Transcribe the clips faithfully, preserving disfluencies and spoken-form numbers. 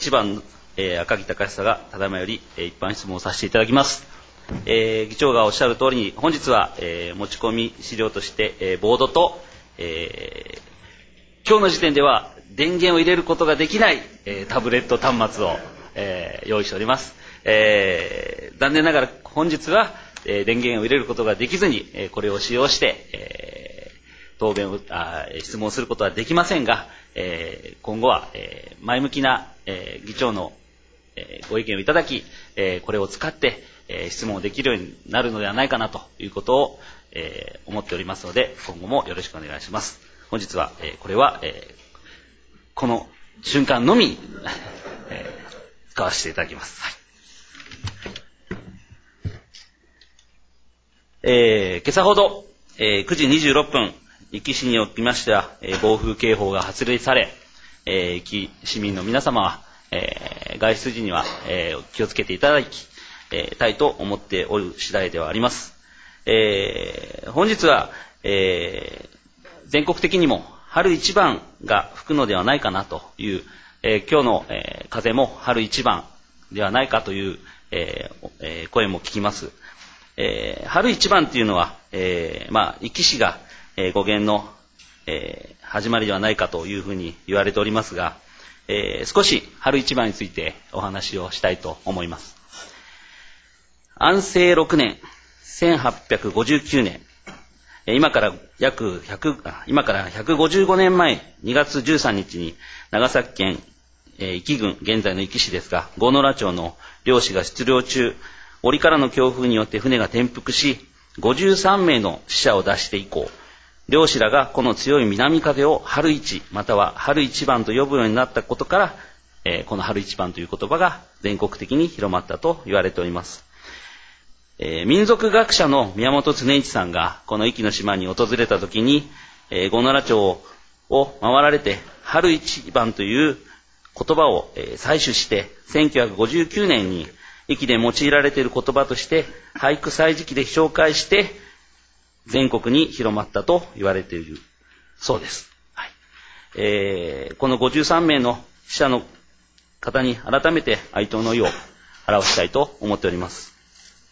一番、えー、赤木隆久がただいまより、えー、一般質問をさせていただきます。えー、議長がおっしゃる通りに本日は、えー、持ち込み資料として、えー、ボードと、えー、今日の時点では電源を入れることができない、えー、タブレット端末を、えー、用意しております。えー、残念ながら本日は、えー、電源を入れることができずに、えー、これを使用して、えー、答弁をあ質問することはできませんが、えー、今後は、えー、前向きな、えー、議長の、えー、ご意見をいただき、えー、これを使って、えー、質問できるようになるのではないかなということを、えー、思っておりますので、今後もよろしくお願いします。本日は、えー、これは、えー、この瞬間のみ、えー、使わせていただきます。はい。えー、今朝ほど、えー、くじにじゅうろっぷん、壱岐市におきましては、えー、暴風警報が発令され、えー、壱岐市民の皆様は、えー、外出時には、えー、気をつけていただき、えー、たいと思っておる次第ではあります。えー、本日は、えー、全国的にも春一番が吹くのではないかなという、えー、今日の、えー、風も春一番ではないかという、えーえー、声も聞きます。えー、春一番というのは、えー、まあ、壱岐市が、えー、語源の、えー、始まりではないかというふうに言われておりますが、えー、少し春一番についてお話をしたいと思います。安政ろくねん、せんはっぴゃくごじゅうきゅうねん、今から約ひゃく、今からひゃくごじゅうごねんまえにがつじゅうさんにちに長崎県、えー、壱岐郡、現在の壱岐市ですが、郷野良町の漁師が出漁中、折からの強風によって船が転覆し、ごじゅうさんめいの死者を出して以降、漁師らがこの強い南風を春一、または春一番と呼ぶようになったことから、えー、この春一番という言葉が全国的に広まったと言われております。えー、民族学者の宮本恒一さんがこの壱岐の島に訪れた時に、えー、郷野良町を回られて、春一番という言葉を、えー、採取して、せんきゅうひゃくごじゅうきゅうねんに壱岐で用いられている言葉として俳句歳時記で紹介して全国に広まったと言われているそうです。はい。えー、このごじゅうさんめいの死者の方に改めて哀悼の意を表したいと思っております。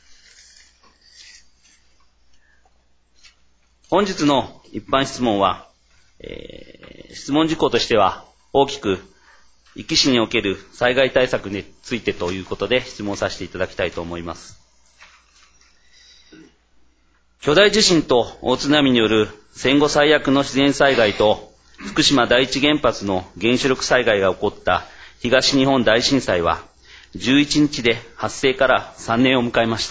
本日の一般質問は、えー、質問事項としては大きく壱岐市における災害対策についてということで質問させていただきたいと思います。巨大地震と大津波による戦後最悪の自然災害と福島第一原発の原子力災害が起こった東日本大震災はじゅういちにちで発生からさんねんを迎えました。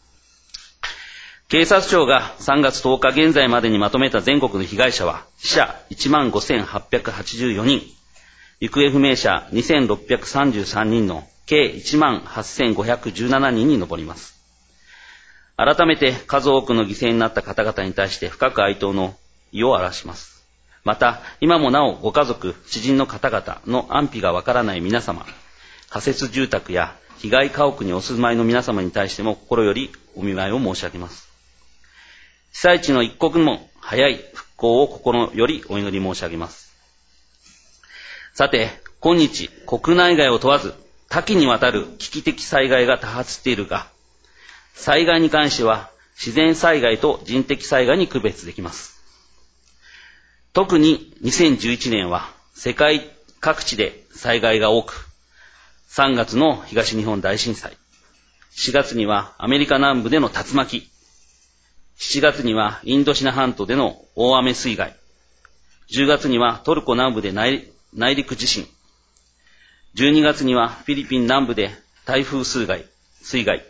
警察庁がさんがつとおか現在までにまとめた全国の被害者は死者 いちまんごせんはっぴゃくはちじゅうよにん、行方不明者にせんろっぴゃくさんじゅうさんにんの計 いちまんはっせんごひゃくじゅうななにんに上ります。改めて数多くの犠牲になった方々に対して深く哀悼の意を表します。また、今もなおご家族、知人の方々の安否がわからない皆様、仮設住宅や被害家屋にお住まいの皆様に対しても心よりお見舞いを申し上げます。被災地の一刻も早い復興を心よりお祈り申し上げます。さて、今日、国内外を問わず、多岐にわたる危機的災害が多発しているが、災害に関しては、自然災害と人的災害に区別できます。特ににせんじゅういちねんは、世界各地で災害が多く、さんがつの東日本大震災、しがつにはアメリカ南部での竜巻、しちがつにはインドシナ半島での大雨水害、じゅうがつにはトルコ南部で内内陸地震、じゅうにがつにはフィリピン南部で台風水害、水害。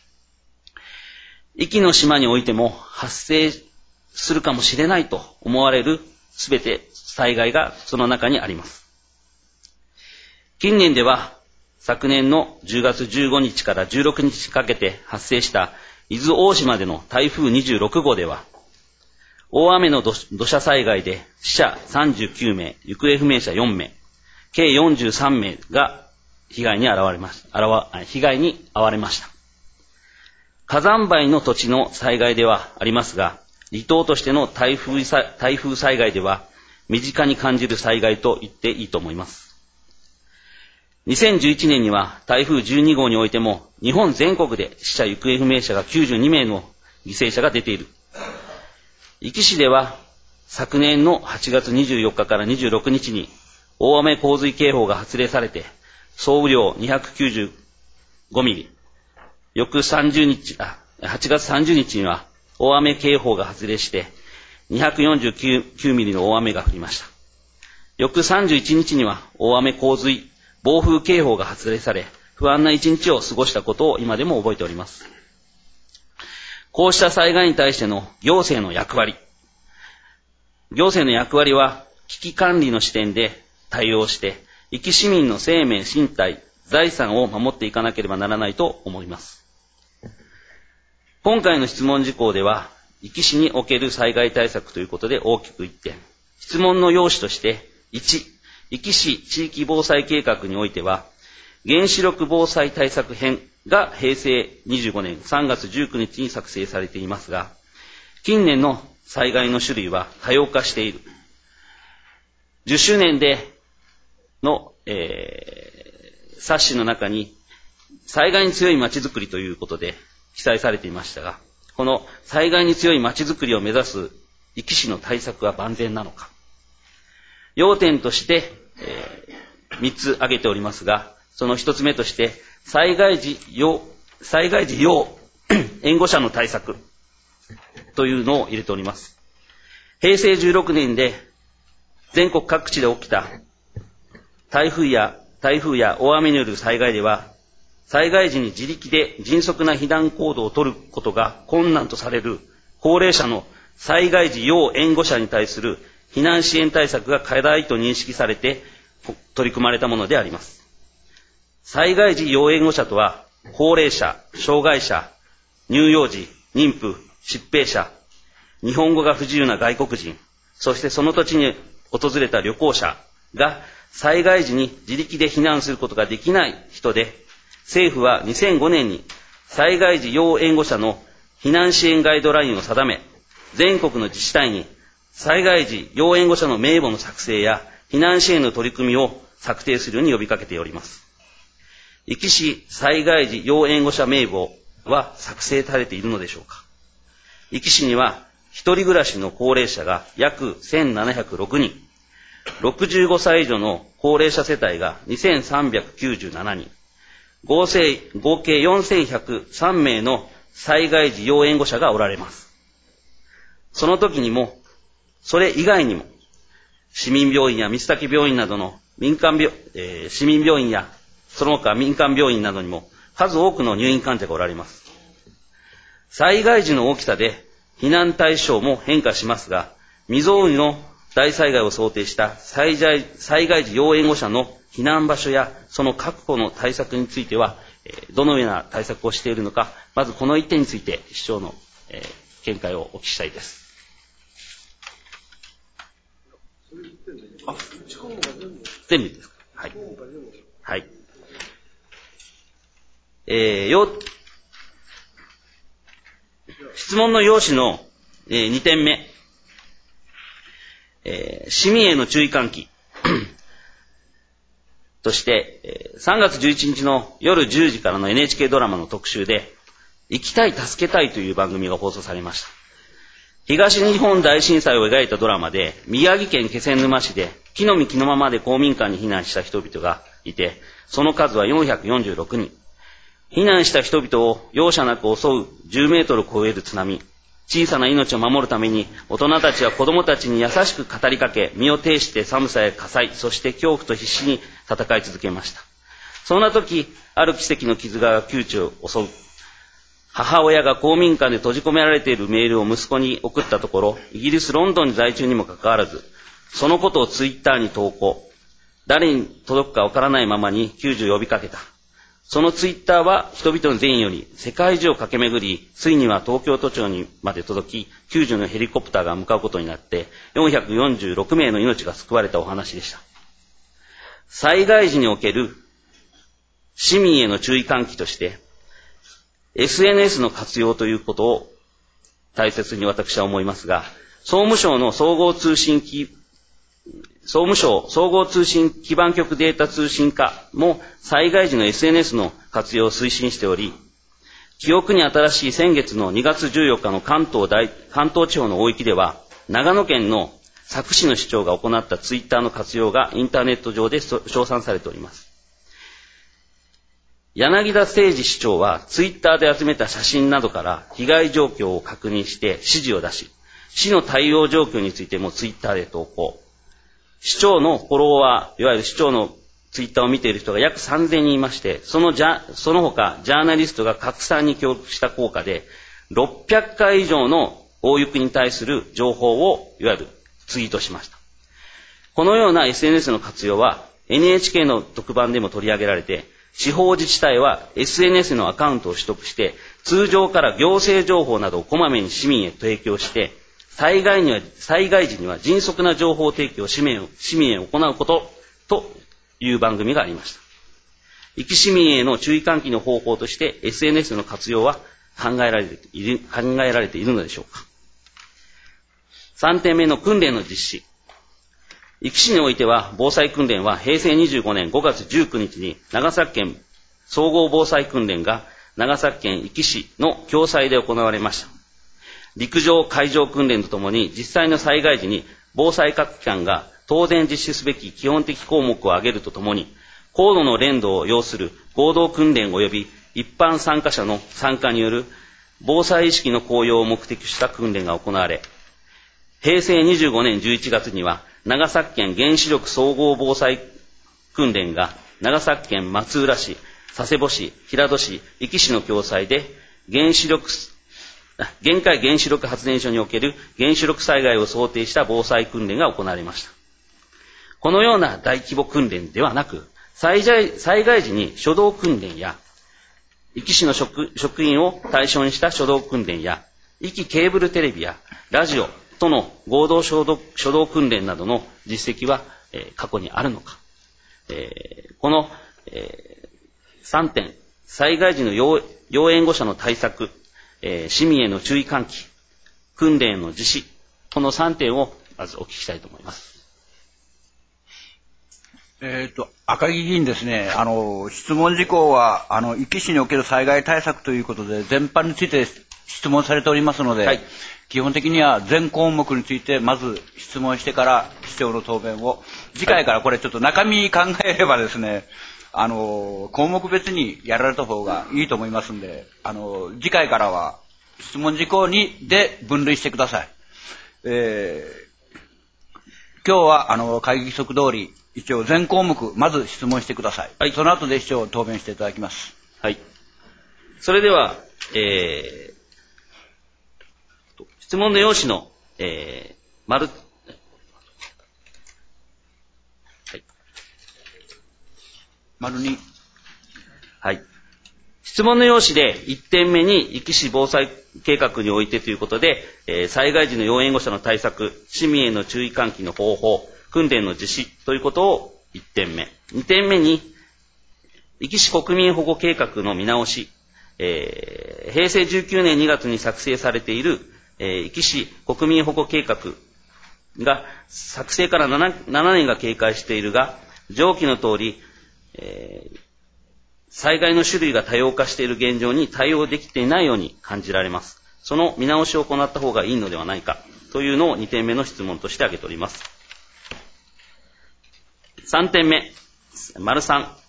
壱岐の島においても発生するかもしれないと思われるすべて災害がその中にあります。近年では昨年のじゅうがつじゅうごにちからじゅうろくにちかけて発生した伊豆大島での台風にじゅうろくごうでは、大雨の土砂災害で死者さんじゅうきゅうめい、行方不明者よんめい、計よんじゅうさんめいが被害に遭われました。被害に遭われました。火山灰の土地の災害ではありますが、離島としての台風、台風災害では身近に感じる災害と言っていいと思います。 にせんじゅういちねんには台風じゅうにごうにおいても日本全国で死者・行方不明者がきゅうじゅうにめいの犠牲者が出ている。壱岐市では昨年のはちがつにじゅうよっかからにじゅうろくにちに大雨洪水警報が発令されて、総雨量にひゃくきゅうじゅうごミリ、翌さんじゅうにち、あ、はちがつさんじゅうにちには大雨警報が発令してにひゃくよんじゅうきゅうミリの大雨が降りました。翌さんじゅういちにちには大雨洪水、暴風警報が発令され、不安な一日を過ごしたことを今でも覚えております。こうした災害に対しての行政の役割。行政の役割は危機管理の視点で対応して、壱岐市民の生命、身体、財産を守っていかなければならないと思います。今回の質問事項では、壱岐市における災害対策ということで大きくいってん。質問の要旨として、いち、壱岐市地域防災計画においては、原子力防災対策編がへいせいにじゅうごねんさんがつじゅうくにちに作成されていますが、近年の災害の種類は多様化している。じゅっしゅうねんでの、えー、冊子の中に災害に強いまちづくりということで記載されていましたが、この災害に強いまちづくりを目指す壱岐市の対策は万全なのか。要点として、えー、みっつ挙げておりますが、そのひとつめとして、災害時要、災害時要援護者の対策というのを入れております。へいせいじゅうろくねんで全国各地で起きた台風や台風や大雨による災害では、災害時に自力で迅速な避難行動を取ることが困難とされる高齢者の災害時要援護者に対する避難支援対策が課題と認識されて取り組まれたものであります。災害時要援護者とは、高齢者、障害者、乳幼児、妊婦、疾病者、日本語が不自由な外国人、そしてその土地に訪れた旅行者が災害時に自力で避難することができない人で、政府はにせんごねんに災害時要援護者の避難支援ガイドラインを定め、全国の自治体に災害時要援護者の名簿の作成や避難支援の取り組みを策定するように呼びかけております。壱岐市災害時要援護者名簿は作成されているのでしょうか。壱岐市には一人暮らしの高齢者が約せんななひゃくろくにん、ろくじゅうごさい以上の高齢者世帯がにせんさんびゃくきゅうじゅうななにん、合計よんせんひゃくさんめいの災害時要援護者がおられます。その時にも、それ以外にも、市民病院や水滝病院などの民間病、えー、市民病院やその他民間病院などにも数多くの入院患者がおられます。災害時の大きさで避難対象も変化しますが、未曾有の大災害を想定した災害、災害時要援護者の避難場所やその確保の対策については、どのような対策をしているのか、まずこの一点について市長の、えー、見解をお聞きしたいです。あ、全部ですか。はい。はい。えー、よ、質問の要旨の、えー、にてんめ、えー、市民への注意喚起として、えー、さんがつじゅういちにちの夜じゅうじからの エヌエイチケー ドラマの特集で、生きたい助けたいという番組が放送されました。東日本大震災を描いたドラマで、宮城県気仙沼市で着の身着のままで公民館に避難した人々がいて、その数はよんひゃくよんじゅうろくにん。避難した人々を容赦なく襲うじゅうメートルを超える津波。小さな命を守るために大人たちは子供たちに優しく語りかけ、身を挺して寒さや火災、そして恐怖と必死に戦い続けました。そんな時、ある奇跡の傷が窮地を襲う。母親が公民館で閉じ込められているメールを息子に送ったところ、イギリス・ロンドンに在中にもかかわらず、そのことをツイッターに投稿。誰に届くかわからないままに救助を呼びかけた。そのツイッターは人々の善意より世界中を駆け巡り、ついには東京都庁にまで届き、救助のヘリコプターが向かうことになって、よんひゃくよんじゅうろくめいの命が救われたお話でした。災害時における市民への注意喚起として、エスエヌエス の活用ということを大切に私は思いますが、総務省の総合通信機総務省総合通信基盤局データ通信課も災害時の エスエヌエス の活用を推進しており、記憶に新しい先月のにがつじゅうよっかの関東大、関東地方の大雪では、長野県の佐久市の市長が行ったツイッターの活用がインターネット上で称賛されております。柳田誠二市長はツイッターで集めた写真などから被害状況を確認して指示を出し、市の対応状況についてもツイッターで投稿。市長のフォロワー、いわゆる市長のツイッターを見ている人が約さんぜんにんいまして、そのじゃ、その他ジャーナリストが拡散に協力した効果で、ろっぴゃっかい以上の大雪に対する情報をいわゆるツイートしました。このような エスエヌエス の活用は エヌエイチケー の特番でも取り上げられて、地方自治体は エスエヌエス のアカウントを取得して、通常から行政情報などをこまめに市民へ提供して、災害には、災害時には迅速な情報提供を市民へ、市民へ行うことという番組がありました。壱岐市民への注意喚起の方法として エスエヌエス の活用は考えられている、考えられているのでしょうか。さんてんめの訓練の実施。壱岐市においては防災訓練はへいせいにじゅうごねんごがつじゅうくにちに長崎県総合防災訓練が長崎県壱岐市の共催で行われました。陸上海上訓練とともに実際の災害時に防災各機関が当然実施すべき基本的項目を挙げるとともに、高度の連動を要する合同訓練及び一般参加者の参加による防災意識の向上を目的とした訓練が行われ、へいせいにじゅうごねんじゅういちがつには長崎県原子力総合防災訓練が長崎県松浦市、佐世保市、平戸市、壱岐市の共催で原子力限界原子力発電所における原子力災害を想定した防災訓練が行われました。このような大規模訓練ではなく、災害、災害時に初動訓練や、壱岐市の 職, 職員を対象にした初動訓練や、壱岐ケーブルテレビやラジオとの合同初動、初動訓練などの実績は、えー、過去にあるのか。えー、この、えー、さんてん、災害時の要、要援護者の対策、えー、市民への注意喚起、訓練の実施、このさんてんをまずお聞きしたいと思います。 えっと、赤木議員ですね、あの、質問事項は、あの、壱岐市における災害対策ということで、全般について質問されておりますので、はい、基本的には全項目について、まず質問してから、市長の答弁を、次回からこれちょっと中身考えればですね、あの、項目別にやられた方がいいと思いますんで、あの、次回からは質問事項にで分類してください。えー、今日は、あの、会議規則通り、一応全項目、まず質問してください。はい。その後で市長答弁していただきます。 はい。それでは、えー、質問の用紙の、えー、丸、 丸に。 はい。質問の用紙でいってんめに壱岐市防災計画においてということで、えー、災害時の要援護者の対策、市民への注意喚起の方法、訓練の実施ということをいってんめ。にてんめに、壱岐市国民保護計画の見直し、えー、へいせいじゅうきゅうねんにがつに作成されている、えー、壱岐市国民保護計画が作成から 7, ななねんが経過しているが、上記の通り、えー、災害の種類が多様化している現状に対応できていないように感じられます。その見直しを行った方がいいのではないかというのをにてんめの質問として挙げております。さんてんめ、丸さん。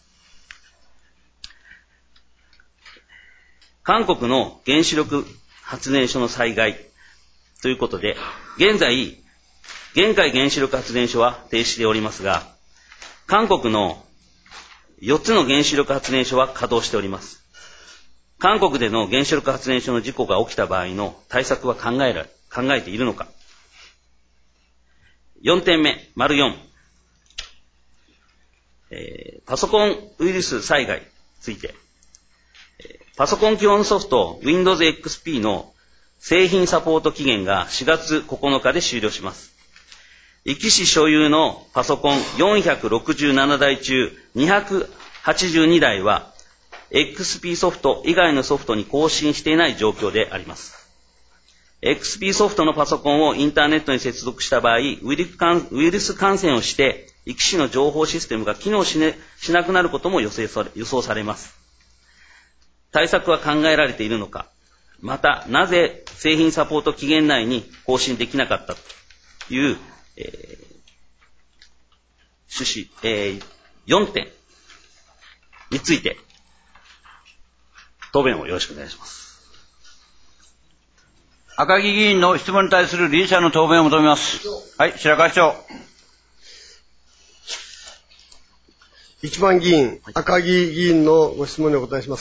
韓国の原子力発電所の災害ということで、現在、玄海原子力発電所は停止しておりますが、韓国のよっつの原子力発電所は稼働しております。韓国での原子力発電所の事故が起きた場合の対策は考えら、考えているのか。よんてんめ、丸よん。えー、パソコンウイルス災害について、えー、パソコン基本ソフト ウィンドウズエックスピー の製品サポート期限がしがつここのかで終了します。壱岐市所有のパソコンよんひゃくろくじゅうななだい中にひゃくはちじゅうにだいは エックスピー ソフト以外のソフトに更新していない状況であります。 エックスピー ソフトのパソコンをインターネットに接続した場合、ウイルス感、ウイルス感染をして、壱岐市の情報システムが機能し、ね、しなくなることも予想され、予想されます。対策は考えられているのか、また、なぜ製品サポート期限内に更新できなかったという、えー、趣旨、えー、よんてんについて、答弁をよろしくお願いします。 赤木議員の質問に対する理事者の答弁を求めます。はい、白川市長。 一番議員、赤木議員のご質問にお答えします。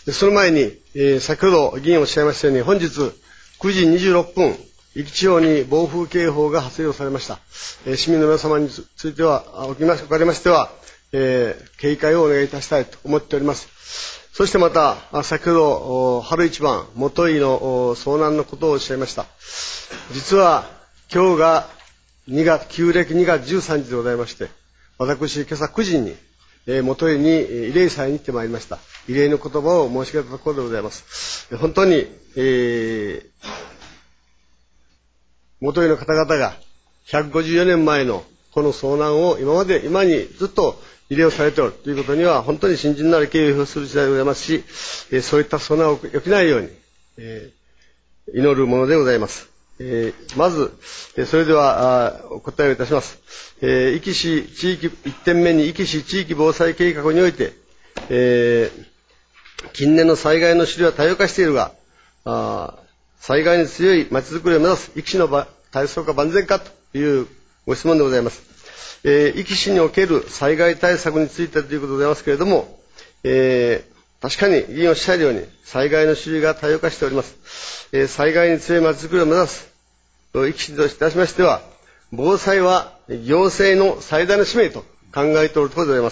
その前に、えー、先ほど議員おっしゃいましたように、本日くじにじゅうろっぷん、壱岐地方に暴風警報が発令をされました。えー、市民の皆様については、おきまし、おかれましては、えー、警戒をお願いいたしたいと思っております。そしてまた、先ほど、春一番、元井の遭難のことをおっしゃいました。実は、今日がにがつ、旧暦にがつじゅうさんにちでございまして、私、今朝くじに、えー、元井に慰霊祭に行ってまいりました。慰霊の言葉を申し上げたところでございます。本当に、えー、元井の方々がひゃくごじゅうよねんまえのこの遭難を今まで、今にずっと慰霊をされておるということには、本当に信心なる敬意を表する時代でございますし、えー、そういった遭難を起きないように、えー、祈るものでございます。えー、まず、えー、それではお答えをいたします。えー、壱岐市地域、いってんめに壱岐市地域防災計画において、えー、近年の災害の種類は多様化しているが、あ災害に強い町づくりを目指す壱岐市の体操か万全かというご質問でございます。えー、壱岐市における災害対策についてということでございますけれども、えー、確かに議員おっしゃるように災害の種類が多様化しております。えー、災害に強い町づくりを目指す壱岐市といたしましては、防災は行政の最大の使命と考えておるところでございます。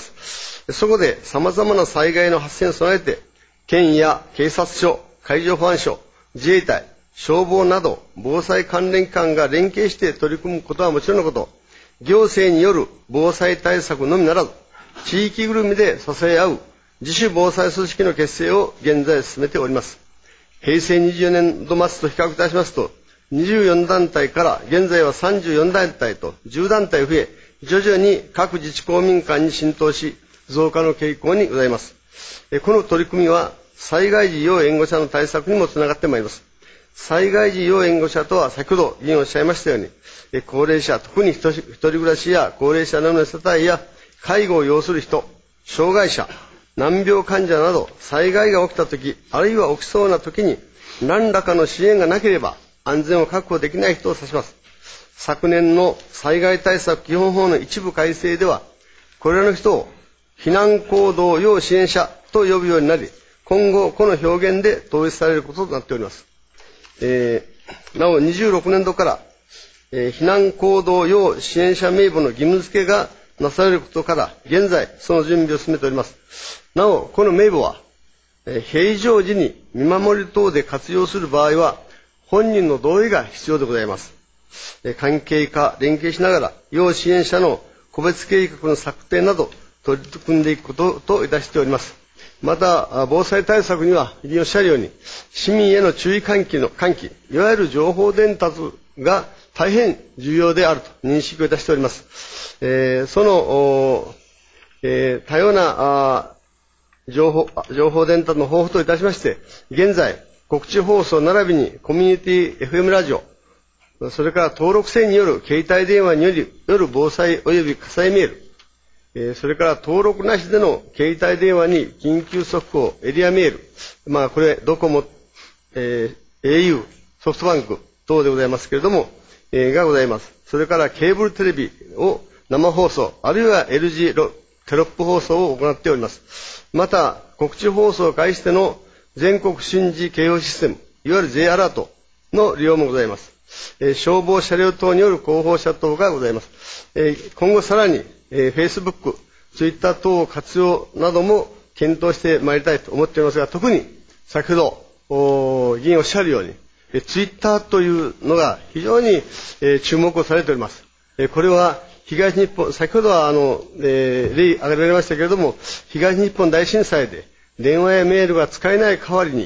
そこで様々な災害の発生に備えて、県や警察署、海上保安署、自衛隊、消防など防災関連機関が連携して取り組むことはもちろんのこと、行政による防災対策のみならず、地域ぐるみで支え合う自主防災組織の結成を現在進めております。平成にじゅうよねんど末と比較いたしますと、にじゅうよんだんたいから現在はさんじゅうよんだんたいとじゅうだんたい増え、徐々に各自治公民間に浸透し、増加の傾向にございます。この取り組みは、災害時要援護者の対策にもつながってまいります。災害時要援護者とは、先ほど議員おっしゃいましたように、高齢者、特に一人暮らしや高齢者などの世帯や介護を要する人、障害者、難病患者など災害が起きたとき、あるいは起きそうなときに何らかの支援がなければ安全を確保できない人を指します。昨年の災害対策基本法の一部改正では、これらの人を避難行動要支援者と呼ぶようになり、今後この表現で統一されることとなっております。えー、なおにじゅうろくねんどから、えー、避難行動要支援者名簿の義務付けがなされることから、現在その準備を進めております。なお、この名簿は、えー、平常時に見守り等で活用する場合は、本人の同意が必要でございます。えー、関係課連携しながら、要支援者の個別計画の策定など取り組んでいくことといたしております。また、防災対策には、議員おっしゃるように、市民への注意喚起の喚起、いわゆる情報伝達が大変重要であると認識をいたしております。えー、その、えー、多様な情報、情報伝達の方法といたしまして、現在、告知放送並びにコミュニティ エフエム ラジオ、それから登録制による携帯電話による防災及び火災メール、えー、それから登録なしでの携帯電話に緊急速報、エリアメール、まあこれドコモ、えー、エーユー、ソフトバンク等でございますけれども、えー、がございます。それからケーブルテレビを生放送、あるいは エルジー テロップ放送を行っております。また、告知放送を介しての全国瞬時警報システム、いわゆる J アラートの利用もございます。えー、消防車両等による広報車等がございます。えー、今後さらに、えー、Facebook、Twitter 等を活用なども検討してまいりたいと思っておりますが、特に先ほど議員おっしゃるように、えー、Twitter というのが非常に、えー、注目をされております。えー、これは東日本、先ほどはあの、えー、例挙げられましたけれども、東日本大震災で電話やメールが使えない代わりに、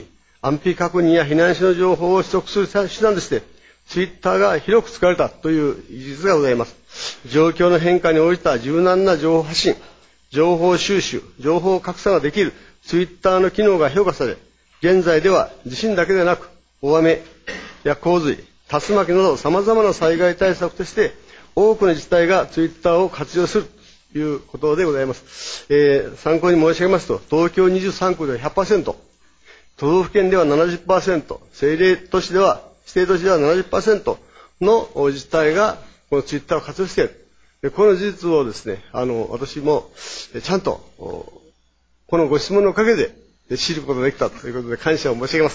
安否確認や避難者の情報を取得する手段として、ツイッターが広く使われたという事実がございます。状況の変化に応じた柔軟な情報発信、情報収集、情報格差ができるツイッターの機能が評価され、現在では地震だけでなく、大雨や洪水、竜巻など様々な災害対策として、多くの自治体がツイッターを活用するということでございます。えー、参考に申し上げますと、東京にじゅうさんくでは ひゃくパーセント、都道府県では ななじゅっパーセント、政令都市では、指定都市では ななじゅっパーセント の自治体がこのツイッターを活用している。でこの事実をですね、あの、私もちゃんと、このご質問のおかげで知ることができたということで感謝を申し上げます。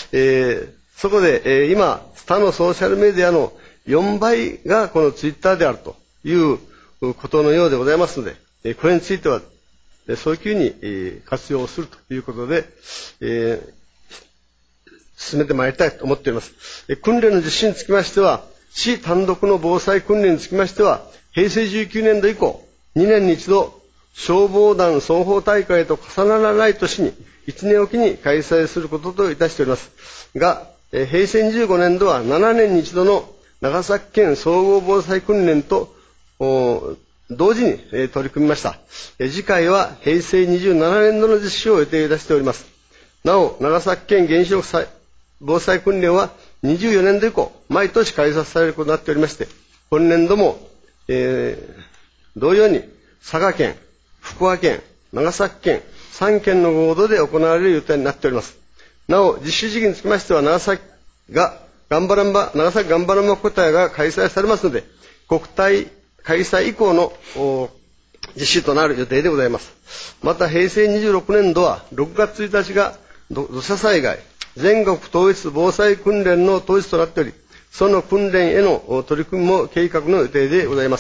えー、そこで、えー、今、他のソーシャルメディアのよんばいがこのツイッターであるということのようでございますので、これについては早急に活用するということで、えー、進めてまいりたいと思っております。訓練の実施につきましては、市単独の防災訓練につきましては、平成じゅうきゅうねんど以降、にねんに一度、消防団双方大会と重ならない年に、いちねんおきに開催することといたしております。が、平成にじゅうごねんどはななねんに一度の長崎県総合防災訓練と同時に取り組みました。次回は平成にじゅうななねんどの実施を予定いたしております。なお、長崎県原子力防災訓練はにじゅうよねんど以降、毎年開催されることになっておりまして、本年度も、えー、同様に佐賀県、福岡県、長崎県、さんけんの合同で行われる予定になっております。なお、実施時期につきましては、長崎が、頑張らんば、長崎頑張らんば国体が開催されますので、国体開催以降の実施となる予定でございます。また、平成にじゅうろくねんどは、ろくがつついたちが土砂災害、全国統一防災訓練の当日となっており、その訓練への取り組みも計画の予定でございます。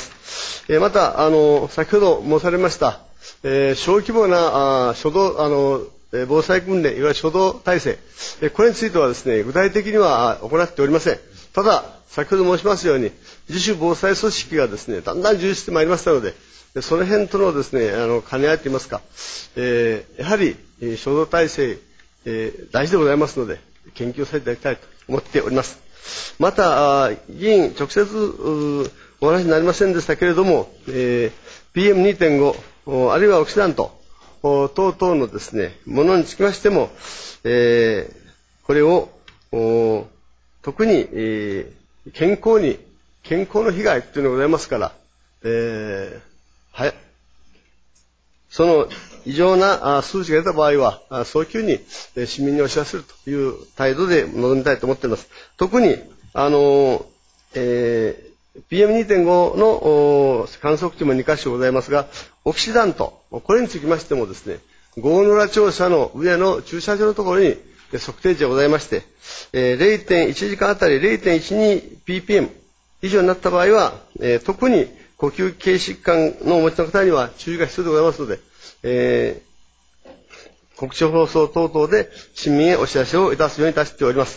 えー、また、あの、先ほど申されました、えー、小規模な、あ初動、あの、防災訓練、いわゆる初動体制、これについてはですね、具体的には行っておりません。ただ、先ほど申しますように、自主防災組織がですね、だんだん充実してまいりましたので、その辺とのですね、あの、兼ね合いといいますか、えー、やはり、初動体制、えー、大事でございますので、研究させていただきたいと思っております。また、議員、直接、お話になりませんでしたけれども、えー、ピーエムにてんご、あるいはオキシダント、等々のですね、ものにつきましても、えー、これを、特に、えー、健康に、健康の被害というのがございますから、えー、はい。その異常な数値が出た場合は、早急に市民にお知らせするという態度で臨みたいと思っています。特に、あの、えー、ピーエムにてんご の観測値もにかしょございますが、オキシダント、これにつきましてもですね、郷野良庁舎の上の駐車場のところに測定値がございまして、えー、れいてんいちじかんあたり れいてんいちにピーピーエム 以上になった場合は、えー、特に呼吸器系疾患のお持ちの方には注意が必要でございますので、えー、国庁放送等々で市民へお知らせをいたすようにいたしております。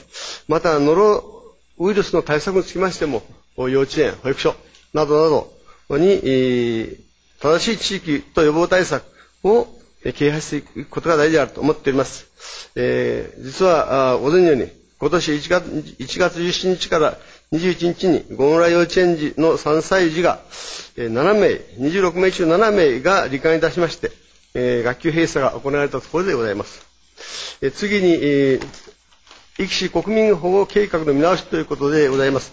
また、ノロウイルスの対策につきましても、幼稚園、保育所などなどに、えー、正しい地域と予防対策を啓発していくことが大事であると思っております。えー、実は、ご存じのように、今年いちがつじゅうしちにちからにじゅういちにちに、郷村幼稚園児のさんさい児がななめい、にじゅうろくめいちゅうななめいが罹患いたしまして、えー、学級閉鎖が行われたところでございます。えー、次に、えー、壱岐市国民保護計画の見直しということでございます。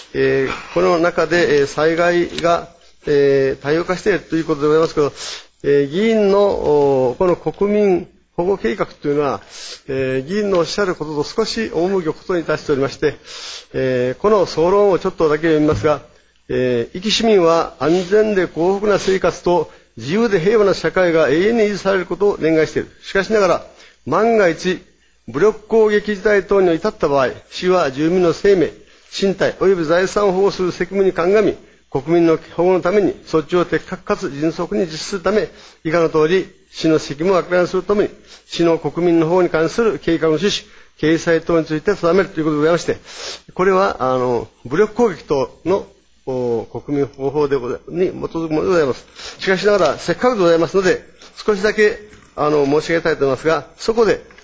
えー、この中で、えー、災害が、えー、多様化しているということでございますけど、えー、議員のこの国民保護計画というのは、えー、議員のおっしゃることと少し大向きをことにいたしておりまして、えー、この総論をちょっとだけ読みますが、えー、壱岐市民は安全で幸福な生活と自由で平和な社会が永遠に維持されることを願いしている。しかしながら、万が一、武力攻撃事態等に至った場合、市は住民の生命、身体及び財産を保護する責務に鑑み、国民の保護のために措置を的確かつ迅速に実施するため、以下の通り、市の責務を明らかにするとともに、市の国民の保護に関する計画の趣旨、掲載等について定めるということでございまして、これは、あの、武力攻撃等の国民保護法でござに基づくものでございます。しかしながら、せっかくでございますので、少しだけ、あの、申し上げたいと思いますが、そこで、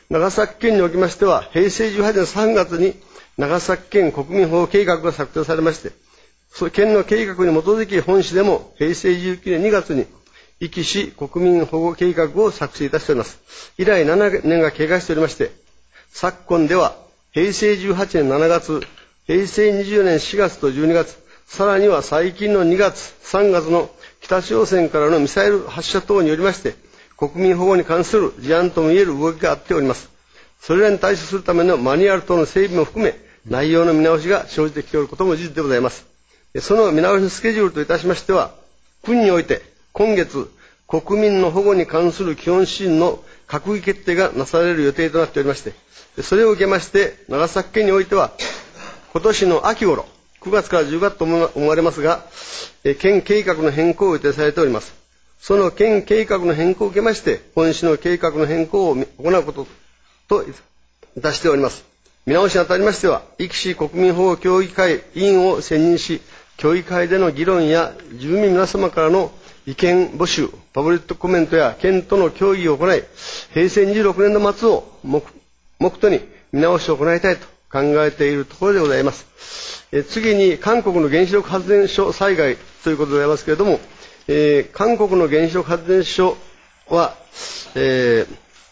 長崎県におきましては、平成じゅうはちねんさんがつに長崎県国民保護計画が策定されまして、その県の計画に基づき本市でも平成じゅうきゅうねんにがつに壱岐市国民保護計画を作成いたしております。以来ななねんが経過しておりまして、昨今では平成じゅうはちねんしちがつ、平成にじゅうよねんしがつとじゅうにがつ、さらには最近のにがつ、さんがつの北朝鮮からのミサイル発射等によりまして、国民保護に関する事案ともいえる動きがあっております。それらに対処するためのマニュアル等の整備も含め、内容の見直しが生じてきておることも事実でございます。その見直しのスケジュールといたしましては、国において今月、国民の保護に関する基本指針の閣議決定がなされる予定となっておりまして、それを受けまして、長崎県においては、今年の秋頃、くがつからじゅうがつと思われますが、県計画の変更を予定されております。その県計画の変更を受けまして、本市の計画の変更を行うことといたしております。見直しにあたりましては、壱岐市国民保護協議会委員を選任し、協議会での議論や住民皆様からの意見募集、パブリックコメントや県との協議を行い、平成にじゅうろくねんの末を目途に見直しを行いたいと考えているところでございます。え次に、韓国の原子力発電所災害ということでございますけれども、えー、韓国の原子力発電所は、え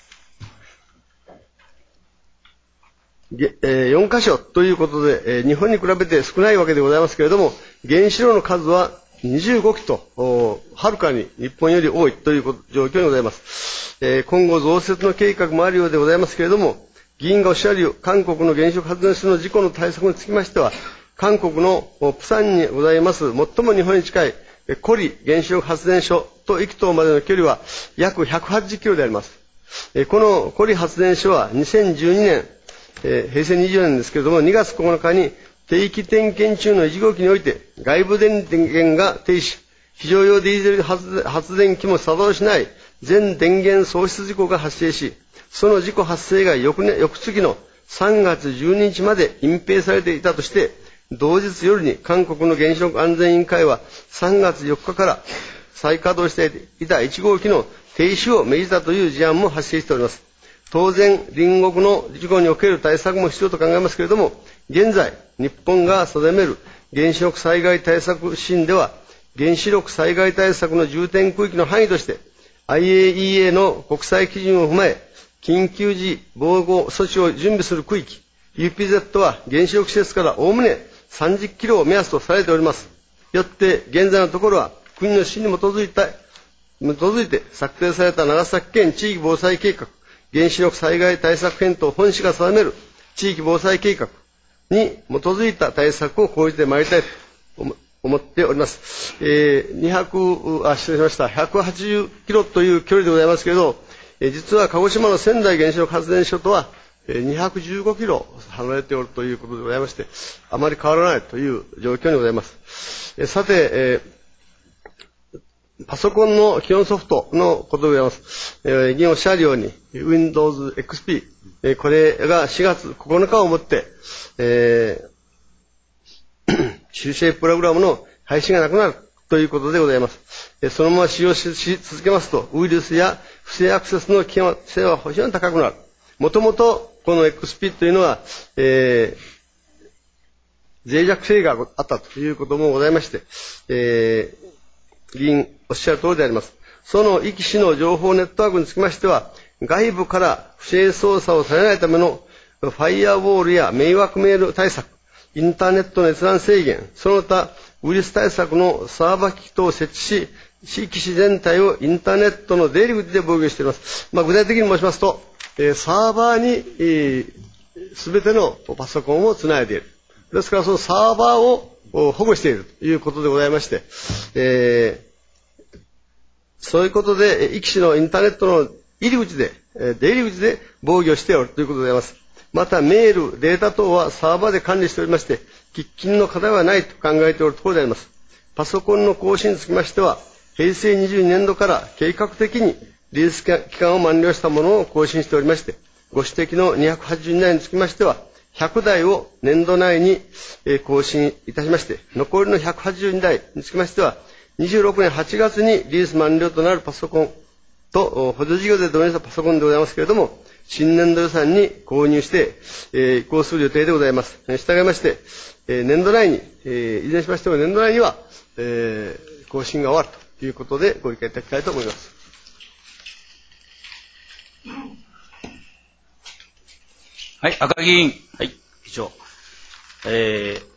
ー、よんかしょということで、日本に比べて少ないわけでございますけれども、原子炉の数はにじゅうごきと、はるかに日本より多いという状況にございます。えー、今後増設の計画もあるようでございますけれども、議員がおっしゃるよう、韓国の原子力発電所の事故の対策につきましては、韓国のプサンにございます最も日本に近いコリ原子力発電所と壱岐島までの距離は約ひゃくはちじゅっキロであります。このコリ発電所はにせんじゅうにねん、えー、平成にじゅうよねんですけれども、にがつここのかに定期点検中のいちごうきにおいて外部電源が停止、非常用ディーゼル発電機も作動しない全電源喪失事故が発生し、その事故発生が翌年、翌月のさんがつじゅうににちまで隠蔽されていたとして、同日夜に韓国の原子力安全委員会はさんがつよっかから再稼働していたいちごうきの停止を命じたという事案も発生しております。当然、隣国の事故における対策も必要と考えますけれども、現在、日本が定める原子力災害対策指針では、原子力災害対策の重点区域の範囲として、アイエーイーエー の国際基準を踏まえ、緊急時防護措置を準備する区域、ユーピーゼット は原子力施設からおおむねさんじゅっキロを目安とされております。よって、現在のところは、国の指針に基づいた、基づいて策定された長崎県地域防災計画、原子力災害対策検討本市が定める地域防災計画に基づいた対策を講じてまいりたいと思っております。えー、にひゃく、あ、失礼しました。ひゃくはちじゅっキロという距離でございますけれど、えー、実は鹿児島の仙台原子力発電所とは、えー、にひゃくじゅうごキロ離れておるということでございまして、あまり変わらないという状況にございます。えー、さて、えーパソコンの基本ソフトのことでございます。えー、議員おっしゃるように、Windows エックスピー、えー、これがしがつここのかをもって、えー、修正プログラムの廃止がなくなるということでございます。えー、そのまま使用 し, し続けますと、ウイルスや不正アクセスの危険性は非常に高くなる。もともと、この エックスピー というのは、えー、脆弱性があったということもございまして、えー議員おっしゃる通りであります。その壱岐市の情報ネットワークにつきましては、外部から不正操作をされないためのファイアウォールや迷惑メール対策、インターネットの閲覧制限、その他ウイルス対策のサーバー機器等を設置し、市域市全体をインターネットの出入り口で防御しています。まあ、具体的に申しますと、えー、サーバーにすべ、えー、てのパソコンをつないでいる。ですからそのサーバーを保護しているということでございまして、えー、そういうことで、壱岐市のインターネットの入り口で、出入り口で防御しておるということでございます。また、メール、データ等はサーバーで管理しておりまして、喫緊の課題はないと考えておるところであります。パソコンの更新につきましては、平成にじゅうにねんどから計画的にリリース期間を満了したものを更新しておりまして、ご指摘のにひゃくはちじゅうにだいにつきましては、ひゃくだいを年度内に更新いたしまして、残りのひゃくはちじゅうにだいにつきましては、にじゅうろくねんはちがつにリリース満了となるパソコンと補助事業で導入したパソコンでございますけれども、 新年度予算に購入して、えー、移行する予定でございます。したがいまして、えー、年度内に、えー、いずれにしましても年度内には、えー、更新が終わるということでご理解いただきたいと思います。 はい、赤木議員。 はい、以上。えー、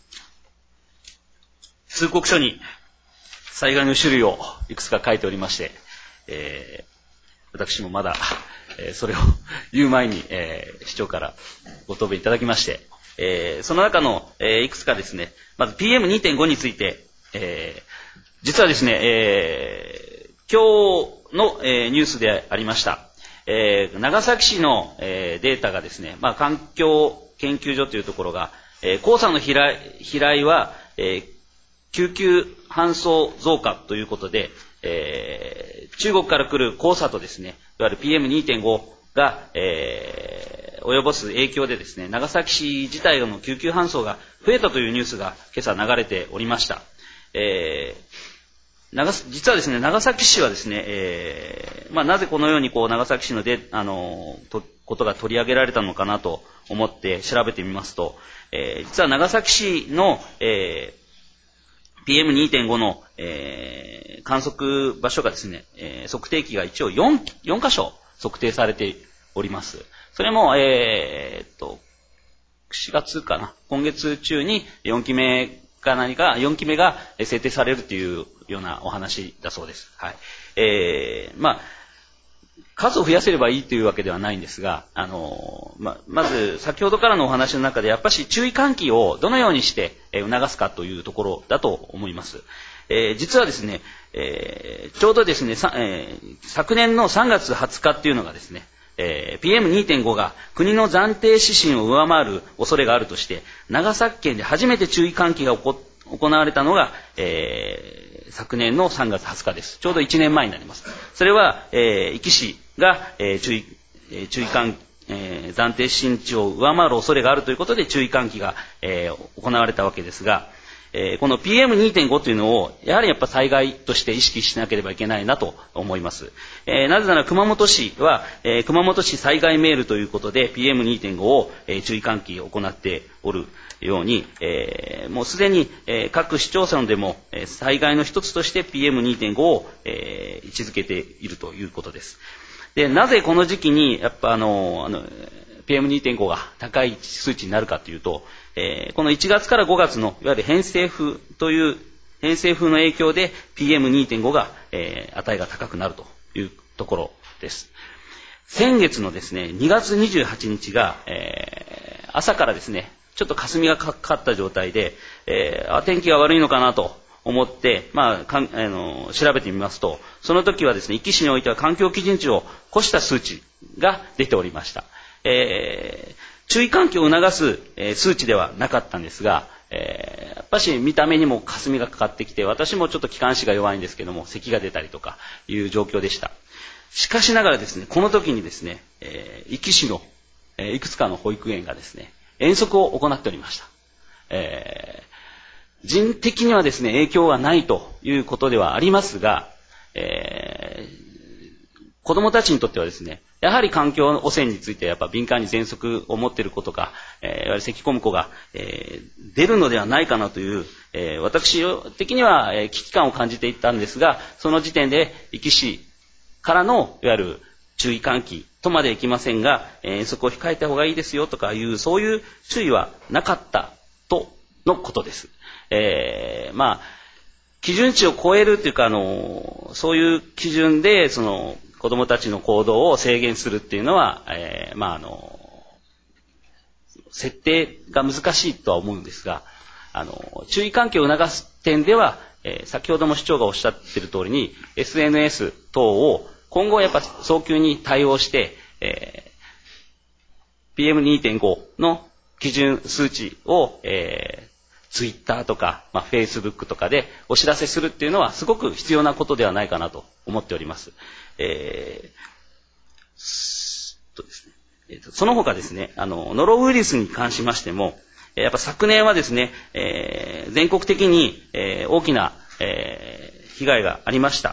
通告書に災害の種類をいくつか書いておりまして、えー、私もまだ、えー、それを言う前に、えー、市長からご答弁いただきまして、えー、その中の、えー、いくつかですね、まず ピーエムにてんご について、えー、実はですね、えー、今日の、えー、ニュースでありました、えー、長崎市の、えー、データがですね、まあ、環境研究所というところが、えー、黄砂の飛来、飛来は、えー、救急搬送増加ということで、えー、中国から来る黄砂とですね、いわゆる ピーエムにてんご が、えー、及ぼす影響でですね、長崎市自体の救急搬送が増えたというニュースが今朝流れておりました。えー、長実はですね、長崎市はですね、えーまあ、なぜこのようにこう長崎市のであのとことが取り上げられたのかなと思って調べてみますと、えー、実は長崎市の、えー ピーエムにてんご の、えー、観測場所がですね、えー、測定器が一応 4, 4箇所測定されております。それも、えー、っと、しがつかな、今月中によんきめか何か、よんきめが制定されるというようなお話だそうです。はい。えー、まあ、数を増やせればいいというわけではないんですが、あのま、まず先ほどからのお話の中でやっぱし注意喚起をどのようにして促すかというところだと思います。えー、実はですね、えー、ちょうどですね、えー、昨年のさんがつはつかっていうのがですね、えー、ピーエムにてんご が国の暫定指針を上回る恐れがあるとして長崎県で初めて注意喚起が起こ行われたのが、えー、昨年のさんがつはつかです。ちょうどいちねんまえになります。それは、えー、壱岐市が、えー、注意、えー、注意喚起、えー、暫定指針値を上回る恐れがあるということで注意喚起が、えー、行われたわけですが、えー、この ピーエムにてんご というのをやはりやっぱ災害として意識しなければいけないなと思います。えー、なぜなら熊本市は、えー、熊本市災害メールということで ピーエムにてんご を、えー、注意喚起を行っておるように、えー、もうすでに、えー、各市町村でも、えー、災害の一つとして ピーエムにてんご を、えー、位置づけているということです。で、なぜこの時期にやっぱあのあの ピーエムにてんご が高い数値になるかというと、えー、このいちがつからごがつのいわゆる偏西風という偏西風の影響で ピーエムにてんご が、えー、値が高くなるというところです。先月のですねにがつにじゅうはちにちが、えー、朝からですねちょっと霞がかかった状態で、えー、あ天気が悪いのかなと思って、まあ、かんあの調べてみますと、その時はですね壱岐市においては環境基準値を越した数値が出ておりました。えー、注意喚起を促す、えー、数値ではなかったんですが、えー、やっぱし見た目にも霞がかかってきて、私もちょっと気管支が弱いんですけども咳が出たりとかいう状況でした。しかしながらですねこの時にですね、えー、壱岐市の、えー、いくつかの保育園がですね遠足を行っておりました。えー、人的にはですね影響はないということではありますが、えー、子どもたちにとってはですねやはり環境汚染についてやっぱ敏感に喘息を持っている子とか、えー、いわゆる咳込む子が、えー、出るのではないかなという、えー、私的には、えー、危機感を感じていったんですが、その時点で壱岐市からのいわゆる注意喚起とまではいきませんが、遠足を控えた方がいいですよとかいうそういう注意はなかったとのことです。えー、まあ基準値を超えるというかあのそういう基準でその子どもたちの行動を制限するっていうのは、えー、まああの設定が難しいとは思うんですが、あの注意喚起を促す点では、えー、先ほども市長がおっしゃっている通りに エスエヌエス 等を今後やっぱ早急に対応して、えー、ピーエムにてんご の基準数値を、えー、ツイッターとか、まあ、フェイスブックとかでお知らせするっていうのはすごく必要なことではないかなと思っております。えー、とですね、えーと、その他ですね、あのノロウイルスに関しましても、やっぱ昨年はですね、えー、全国的に、えー、大きな、えー、被害がありました。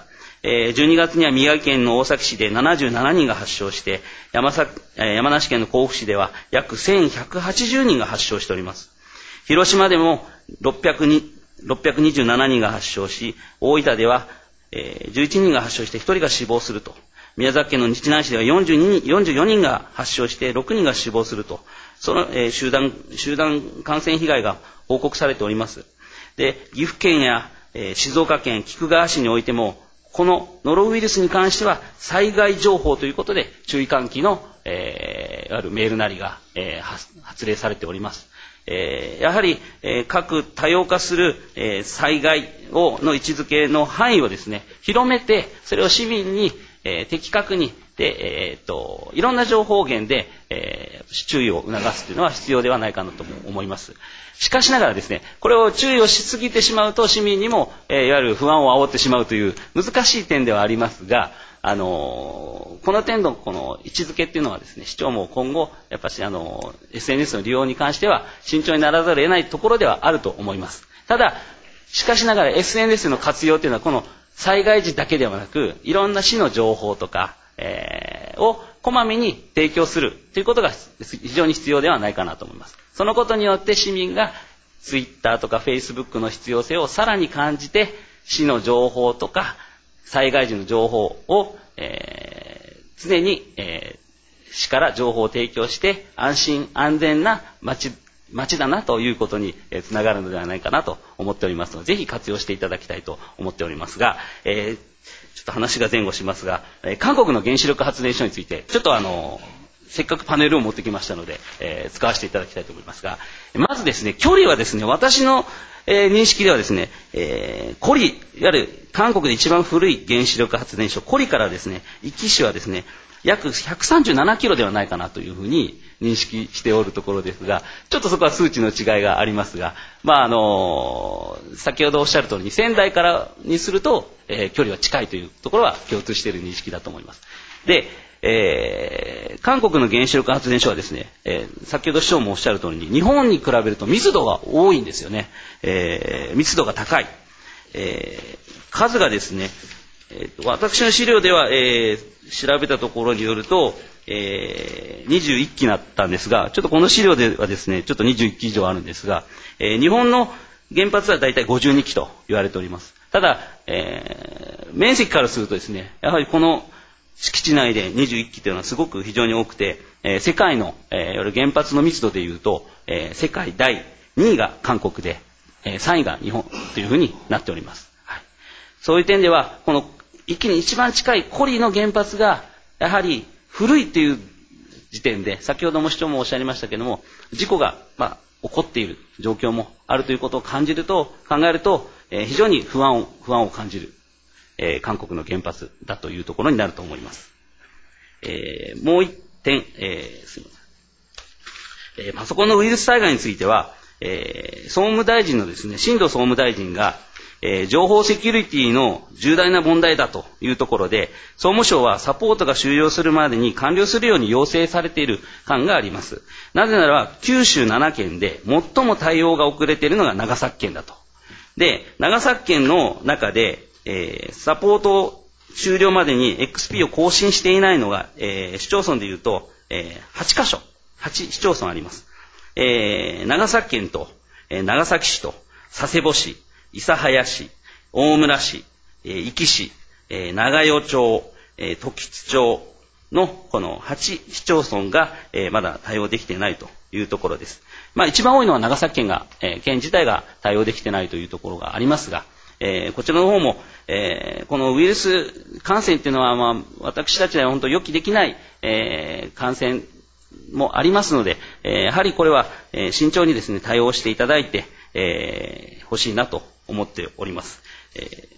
えー、じゅうにがつには宮城県の大崎市でななじゅうななにんが発症して、山さ、えー、山梨県の甲府市では約せんひゃくはちじゅうにんが発症しております。広島でもろっぴゃくにじゅうななにんが発症し、大分では、えー、じゅういちにんが発症してひとりが死亡すると。宮崎県の日南市ではよんじゅうににん、よんじゅうよにんが発症してろくにんが死亡すると。その、えー、集団、集団感染被害が報告されております。で、岐阜県や、えー、静岡県菊川市においても、このノロウイルスに関しては災害情報ということで注意喚起の、えー、あるメールなりが、えー、発令されております。えー、やはり、えー、各多様化する、えー、災害をの位置づけの範囲をですね、広めて、それを市民に、えー、的確にで、えー、っといろんな情報源で、えー、注意を促すというのは必要ではないかなと思います。しかしながらですね、これを注意をしすぎてしまうと市民にも、えー、いわゆる不安を煽ってしまうという難しい点ではありますが、あのー、この点のこの位置づけっていうのはですね、市長も今後やっぱしあのー、エスエヌエス の利用に関しては慎重にならざるを得ないところではあると思います。ただしかしながら エスエヌエス の活用っていうのはこの災害時だけではなく、いろんな市の情報とか、えー、をこまめに提供するということが非常に必要ではないかなと思います。そのことによって市民がツイッターとかフェイスブックの必要性をさらに感じて、市の情報とか災害時の情報を、えー、常に、えー、市から情報を提供して安心安全な街、街だなということに、えー、つながるのではないかなと思っておりますので、ぜひ活用していただきたいと思っておりますが、えー、ちょっと話が前後しますが、えー、韓国の原子力発電所についてちょっとあのせっかくパネルを持ってきましたので、えー、使わせていただきたいと思いますが、まずですね、距離はですね、私の、えー、認識ではですね、えー、コリ、いわゆる韓国で一番古い原子力発電所、コリからですね、壱岐市はですね、約ひゃくさんじゅうななキロではないかなというふうに認識しておるところですが、ちょっとそこは数値の違いがありますが、まああのー、先ほどおっしゃる通りに仙台からにすると、えー、距離は近いというところは共通している認識だと思います。で、えー、韓国の原子力発電所はですね、えー、先ほど市長もおっしゃる通りに日本に比べると密度が多いんですよね。えー、密度が高い。えー、数がですね、えー、私の資料では、えー、調べたところによると、えー、にじゅういっきだったんですが、ちょっとこの資料ではですね、ちょっとにじゅういっき以上あるんですが、えー、日本の原発はだいたいごじゅうにきと言われております。ただ、えー、面積からするとですね、やはりこの敷地内でにじゅういっきというのはすごく非常に多くて、えー、世界の、えー、原発の密度でいうと、えー、世界だいにいが韓国で、えー、さんいが日本というふうになっております。はい、そういう点では、この一気に一番近いコリの原発がやはり古いという時点で、先ほども市長もおっしゃいましたけれども、事故が、まあ、起こっている状況もあるということを感じると、考えると、えー、非常に不安を、不安を感じる。えー、韓国の原発だというところになると思います。えー、もう一点、えー、すみません。えー、パソコンのウイルス災害については、えー、総務大臣のですね、新藤総務大臣が、えー、情報セキュリティの重大な問題だというところで、総務省はサポートが終了するまでに完了するように要請されている感があります。なぜならば、九州ななけんで最も対応が遅れているのが長崎県だと。で、長崎県の中で、えー、サポート終了までに エックスピー を更新していないのが、えー、市町村でいうと、えー、はちかしょ、はち市町村あります。えー、長崎県と、えー、長崎市と、佐世保市、諫早市、大村市、えー、壱岐市、えー、長与町、えー、時津町のこのはち市町村が、えー、まだ対応できていないというところです。まあ一番多いのは長崎県が、えー、県自体が対応できていないというところがありますが、えー、こちらの方も、えー、このウイルス感染っていうのは、まあ、私たちでは本当予期できない、えー、感染もありますので、えー、やはりこれは、えー、慎重にですね、対応していただいて、えー、欲しいなと思っております。えー、ちょ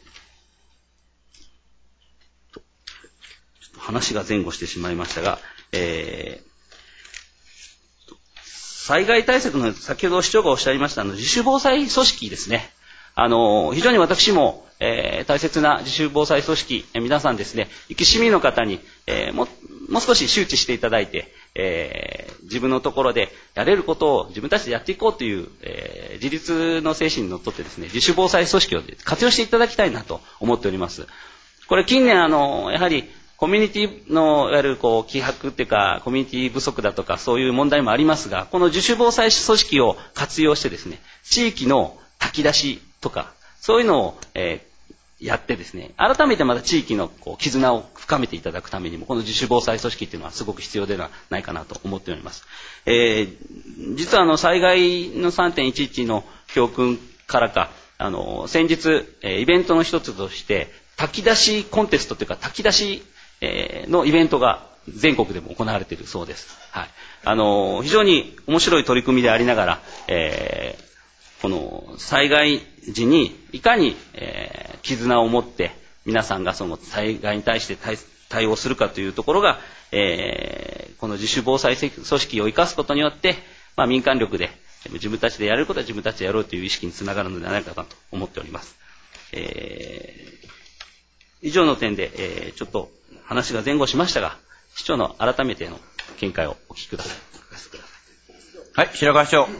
っと話が前後してしまいましたが、えー、災害対策の先ほど市長がおっしゃいましたあの自主防災組織ですね。あの、非常に私も、えー、大切な自主防災組織、えー、皆さんですね、壱岐市民の方に、えー、も、もう少し周知していただいて、えー、自分のところでやれることを自分たちでやっていこうという、えー、自立の精神にのっとってですね、自主防災組織を活用していただきたいなと思っております。 これ近年あの、やはりコミュニティのいわゆるこう希薄っていうかコミュニティ不足だとかそういう問題もありますが、この自主防災組織を活用してですね、地域の炊き出しとかそういうのを、えーやってですね、改めてまた地域のこう絆を深めていただくためにも、この自主防災組織っていうのはすごく必要ではないかなと思っております。えー、実はあの災害の さんてんいちいち の教訓からか、あの先日、えー、イベントの一つとして炊き出しコンテストというか炊き出し、えー、のイベントが全国でも行われているそうです。はい、あの非常に面白い取り組みでありながら、えーこの災害時にいかに、えー、絆を持って皆さんがその災害に対して 対, 対応するかというところが、えー、この自主防災組織を生かすことによって、まあ、民間力で自分たちでやれることは自分たちでやろうという意識につながるのではないかなと思っております。えー、以上の点で、えー、ちょっと話が前後しましたが、市長の改めての見解をお聞きください。 はい、白川市長。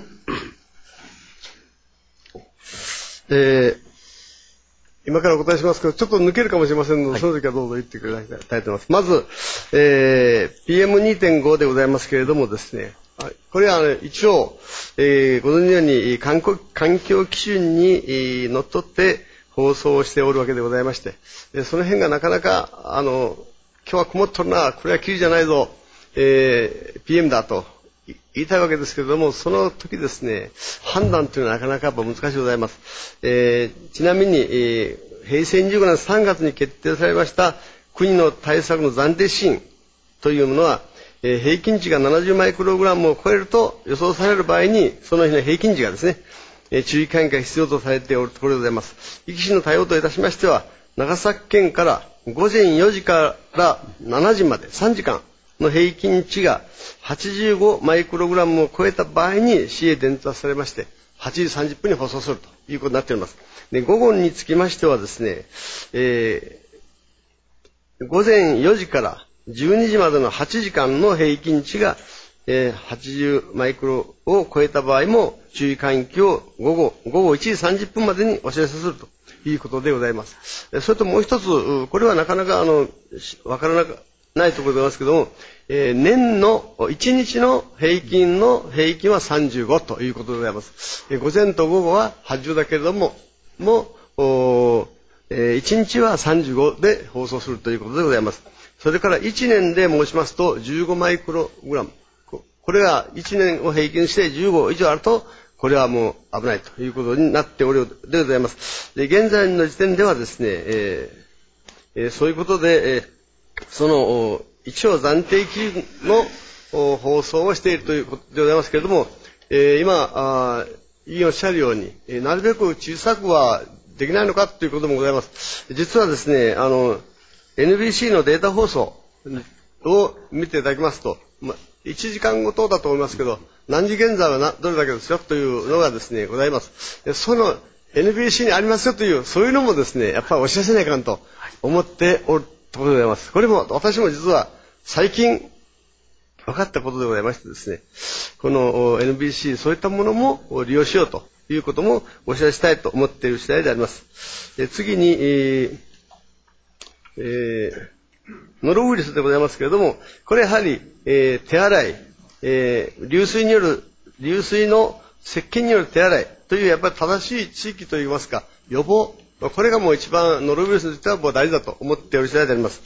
えー、今からお答えしますけど、ちょっと抜けるかもしれませんので、はい、その時はどうぞ言ってくださいと思います。まず、えー、ピーエムにてんご でございますけれどもですね、これは一応、えー、ご存じのように環境、環境基準にのっとって放送しておるわけでございまして、その辺がなかなか、あの、今日はこもっとるな、これはきりじゃないぞ、えー、ピーエム だと言いたいわけですけれども、その時ですね、判断というのはなかなかやっぱ難しいでございます。えー、ちなみに、えー、へいせいにじゅうごねんさんがつに決定されました国の対策の暫定指針というものは、えー、平均値がななじゅうマイクログラムを超えると予想される場合に、その日の平均値がですね、えー、注意喚起が必要とされておるところでございます。壱岐市の対応といたしましては、長崎県からごぜんよじからしちじまでさんじかんの平均値がはちじゅうごマイクログラムを超えた場合に市へ伝達されまして、はちじさんじゅっぷんに放送するということになっております。で、午後につきましてはですね、えー、ごぜんよじからじゅうにじまでのはちじかんの平均値が、えー、はちじゅうマイクロを超えた場合も注意喚起を午後、午後いちじさんじゅっぷんまでにお知らせするということでございます。それともう一つ、これはなかなかあの、わからなくないところでございますけども、えー、年のいちにちの平均の平均はさんじゅうごということでございます。えー、午前と午後ははちじゅうだけれども、もう、えー、いちにちはさんじゅうごで放送するということでございます。それからいちねんで申しますとじゅうごマイクログラム。これがいちねんを平均してじゅうご以上あると、これはもう危ないということになっておるでございます。で、現在の時点ではですね、えーえー、そういうことで、えー、その、一応暫定基準の放送をしているということでございますけれども、えー、今、委員おっしゃるように、えー、なるべく小さくはできないのかということもございます。実はですね、あの、エヌビーシー のデータ放送を見ていただきますと、ま、いちじかんごとだと思いますけど、何時現在はなどれだけですよというのがですね、ございます。その エヌビーシー にありますよという、そういうのもですね、やっぱりお知らせないかんと思っておるところでございます。これも私も実は最近分かったことでございましてですね、この エヌビーシー そういったものも利用しようということもお知らせしたいと思っている次第であります。え次に、えーえー、ノロウイルスでございますけれども、これやはり、えー、手洗い、えー、流水による流水の石鹸による手洗いというやっぱり正しい地域といいますか予防、これがもう一番ノロウイルスについてはもう大事だと思っておる次第であります。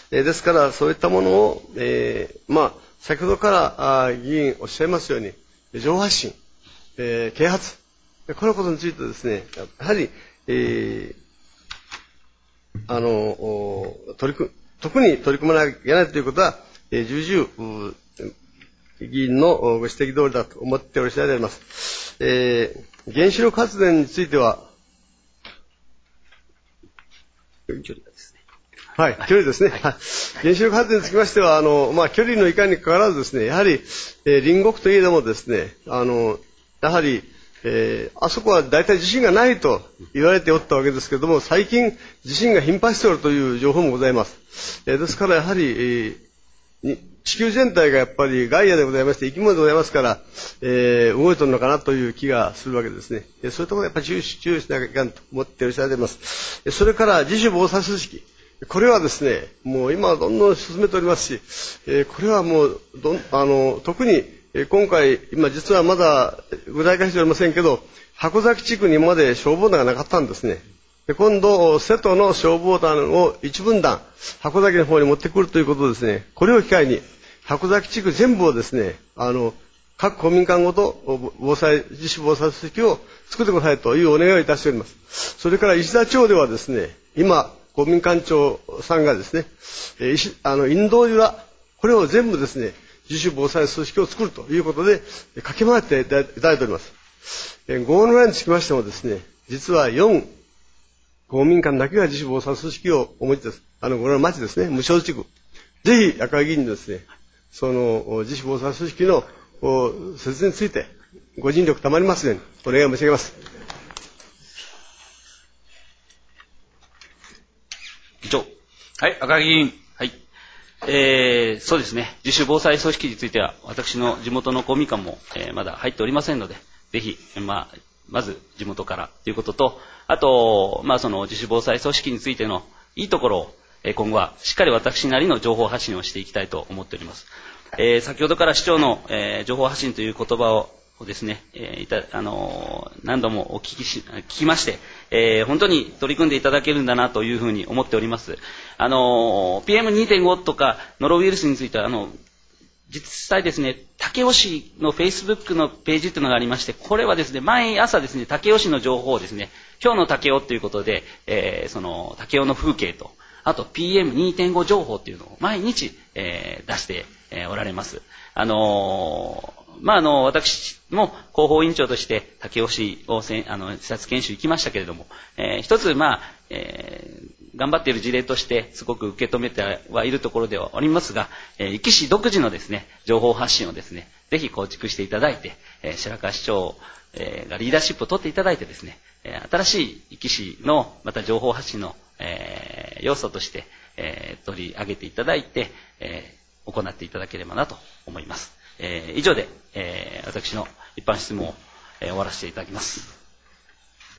えー、ですからそういったものを、えー、まあ先ほどからあ議員おっしゃいますように情報発信、えー、啓発、このことについてですね、やはり、えー、あの取り組特に取り組まなきゃいけないということは、えー、重々議員のご指摘通りだと思っておる次第であります。えー、原子力発電についてははい、距離ですね。はい、原子力発電につきましては、あの、まあ、距離のいかんにかかわらずですね、やはり、えー、隣国といえどもですね、あの、やはり、えー、あそこは大体地震がないと言われておったわけですけれども、最近地震が頻発しておるという情報もございます。えー、ですからやはり、えー、地球全体がやっぱりガイアでございまして、生き物でございますから、えー、動いてるのかなという気がするわけですね。えー、そういうところやっぱり注意し、注意しなきゃいけないと思っている次第であります。えー、それから自主防災組織。 これはですね、もう今どんどん進めておりますし、えー、これはもうどん、あの、特に、えー、今回、今実はまだ具体化しておりませんけど、箱崎地区に今まで消防団がなかったんですね。で今度、瀬戸の消防団を一分団、箱崎の方に持ってくるということですね、これを機会に、箱崎地区全部をですね、あの、各公民館ごと防災、自主防災組織を作ってくださいというお願いをいたしております。それから石田町ではですね、今、公民館長さんがですね、えー、あの、引導裏、これを全部ですね、自主防災組織を作るということで、駆け回っていただいております。えー、豪雨の裏につきましてもですね、実はよん公民館だけが自主防災組織をお持ちです。あの、この町ですね、無償地区。ぜひ、赤木議員にですね、その、自主防災組織の設置について、ご尽力たまりますように、お願い申し上げます。 議長。 はい、赤木議員。 はい。えー、そうですね。自主防災組織については、私の地元の公民館も、えー、まだ入っておりませんので、ぜひ、まあ、まず地元からということと、あと、まあ、その自主防災組織についてのいいところを、えー、今後はしっかり私なりの情報発信をしていきたいと思っております。えー、先ほどから市長の、えー、情報発信という言葉をですね、えーいたあのー、何度もお聞きし聞きまして、えー、本当に取り組んでいただけるんだなというふうに思っております。あのー、ピーエムにてんご とかノロウイルスについてはあの実際ですね、武雄市のフェイスブックのページというのがありまして、これはですね、毎朝ですね、武雄市の情報をですね、今日の武雄ということで、えー、その武雄の風景と、あと ピーエムにてんご 情報というのを毎日、えー、出して、えー、おられます。あのー、まあ、あの、私も広報委員長として武雄市をせんあの視察研修行きましたけれども、えー、一つ、まあ、えー、頑張っている事例としてすごく受け止めてはいるところではありますが、えー、壱岐市独自のですね、情報発信をですね、ぜひ構築していただいて、えー、白川市長、えー、がリーダーシップを取っていただいてですね、えー、新しい壱岐市のまた情報発信の、えー、要素として、えー、取り上げていただいて、えー、行っていただければなと思います。えー、以上で、えー、私の一般質問を、えー、終わらせていただきます。